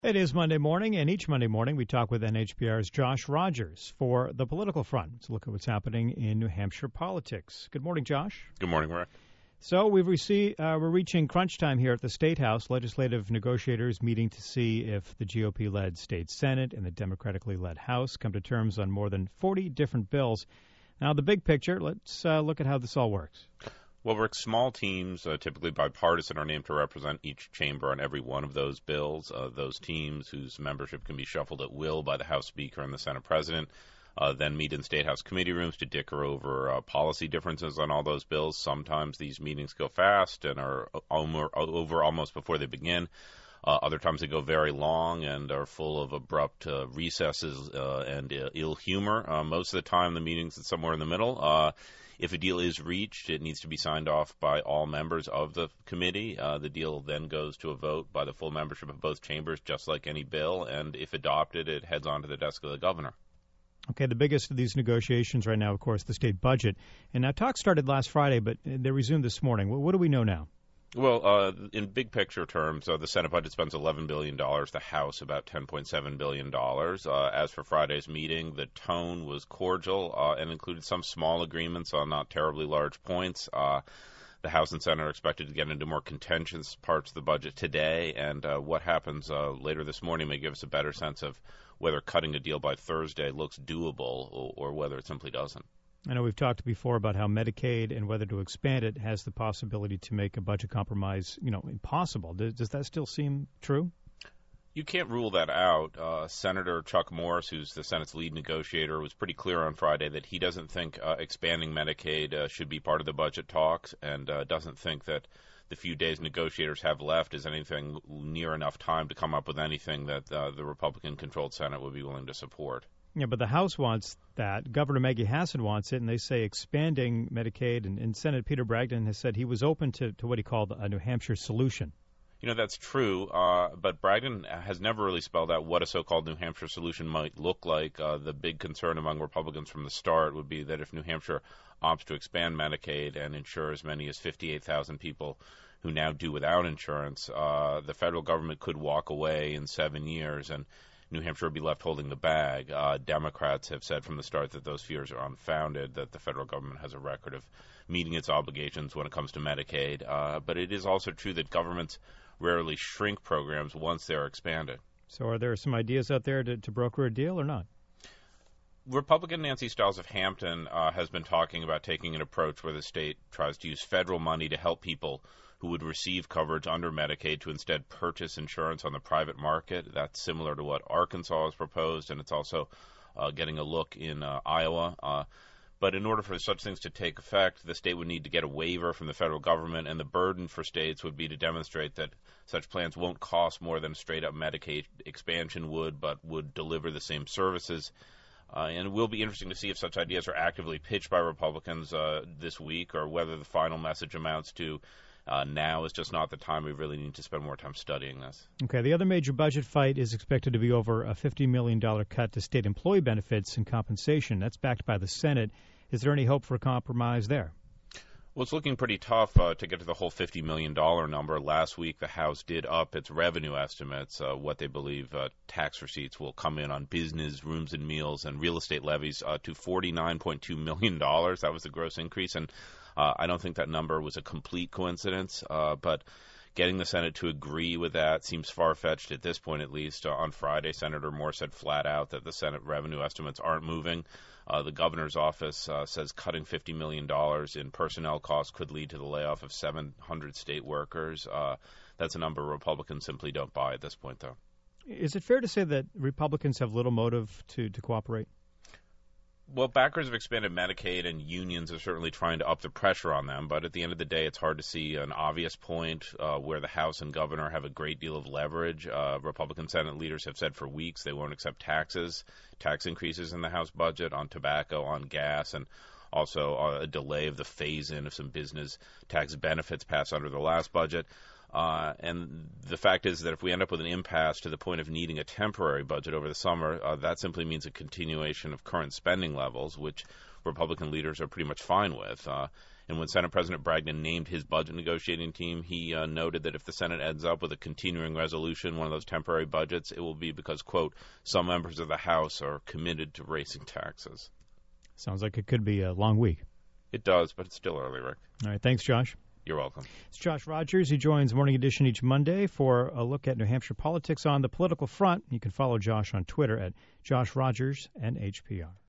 It is Monday morning, and each Monday morning we talk with NHPR's Josh Rogers for The Political Front. Let's look at what's happening in New Hampshire politics. Good morning, Josh. Good morning, Rick. So we're reaching crunch time here at the State House. Legislative negotiators meeting to see if the GOP-led state Senate and the Democratically led House come to terms on more than 40 different bills. Now, the big picture, let's look at how this all works. Well, Rick, small teams, typically bipartisan, are named to represent each chamber on every one of those bills. Those teams, whose membership can be shuffled at will by the House Speaker and the Senate President, then meet in State House committee rooms to dicker over policy differences on all those bills. Sometimes these meetings go fast and are over almost before they begin. Other times they go very long and are full of abrupt recesses and ill humor. Most of the time the meetings are somewhere in the middle. If a deal is reached, it needs to be signed off by all members of the committee. The deal then goes to a vote by the full membership of both chambers, just like any bill. And if adopted, it heads on to the desk of the governor. Okay, the biggest of these negotiations right now, of course, the state budget. And now talks started last Friday, but they resumed this morning. What do we know now? Well, in big picture terms, the Senate budget spends $11 billion, the House about $10.7 billion. As for Friday's meeting, the tone was cordial and included some small agreements on not terribly large points. The House and Senate are expected to get into more contentious parts of the budget today, and what happens later this morning may give us a better sense of whether cutting a deal by Thursday looks doable or whether it simply doesn't. I know we've talked before about how Medicaid and whether to expand it has the possibility to make a budget compromise, impossible. Does that still seem true? You can't rule that out. Senator Chuck Morris, who's the Senate's lead negotiator, was pretty clear on Friday that he doesn't think expanding Medicaid should be part of the budget talks and doesn't think that the few days negotiators have left is anything near enough time to come up with anything that the Republican-controlled Senate would be willing to support. Yeah, but the House wants that. Governor Maggie Hassan wants it, and they say expanding Medicaid. And Senator Peter Bragdon has said he was open to what he called a New Hampshire solution. That's true, but Bragdon has never really spelled out what a so-called New Hampshire solution might look like. The big concern among Republicans from the start would be that if New Hampshire opts to expand Medicaid and insure as many as 58,000 people who now do without insurance, the federal government could walk away in 7 years, and New Hampshire would be left holding the bag. Democrats have said from the start that those fears are unfounded, that the federal government has a record of meeting its obligations when it comes to Medicaid. But it is also true that governments rarely shrink programs once they're expanded. So are there some ideas out there to broker a deal or not? Republican Nancy Stiles of Hampton has been talking about taking an approach where the state tries to use federal money to help people who would receive coverage under Medicaid to instead purchase insurance on the private market. That's similar to what Arkansas has proposed, and it's also getting a look in Iowa. But in order for such things to take effect, the state would need to get a waiver from the federal government, and the burden for states would be to demonstrate that such plans won't cost more than straight-up Medicaid expansion would, but would deliver the same services. And it will be interesting to see if such ideas are actively pitched by Republicans this week, or whether the final message amounts to now is just not the time. We really need to spend more time studying this. Okay, the other major budget fight is expected to be over a $50 million cut to state employee benefits and compensation. That's backed by the Senate. Is there any hope for a compromise there? Well, it's looking pretty tough to get to the whole $50 million number. Last week, the House did up its revenue estimates, what they believe tax receipts will come in on business, rooms and meals, and real estate levies to $49.2 million. That was the gross increase, and I don't think that number was a complete coincidence, but getting the Senate to agree with that seems far-fetched at this point, at least. On Friday, Senator Moore said flat out that the Senate revenue estimates aren't moving. The governor's office says cutting $50 million in personnel costs could lead to the layoff of 700 state workers. That's a number Republicans simply don't buy at this point, though. Is it fair to say that Republicans have little motive to cooperate? Well, backers have expanded Medicaid, and unions are certainly trying to up the pressure on them. But at the end of the day, it's hard to see an obvious point where the House and governor have a great deal of leverage. Republican Senate leaders have said for weeks they won't accept tax increases in the House budget on tobacco, on gas, and also a delay of the phase-in of some business tax benefits passed under the last budget. And the fact is that if we end up with an impasse to the point of needing a temporary budget over the summer, that simply means a continuation of current spending levels, which Republican leaders are pretty much fine with. And when Senate President Bragdon named his budget negotiating team, he noted that if the Senate ends up with a continuing resolution, one of those temporary budgets, it will be because, quote, some members of the House are committed to raising taxes. Sounds like it could be a long week. It does, but it's still early, Rick. All right, thanks, Josh. You're welcome. It's Josh Rogers. He joins Morning Edition each Monday for a look at New Hampshire politics on the political front. You can follow Josh on Twitter at Josh Rogers NHPR.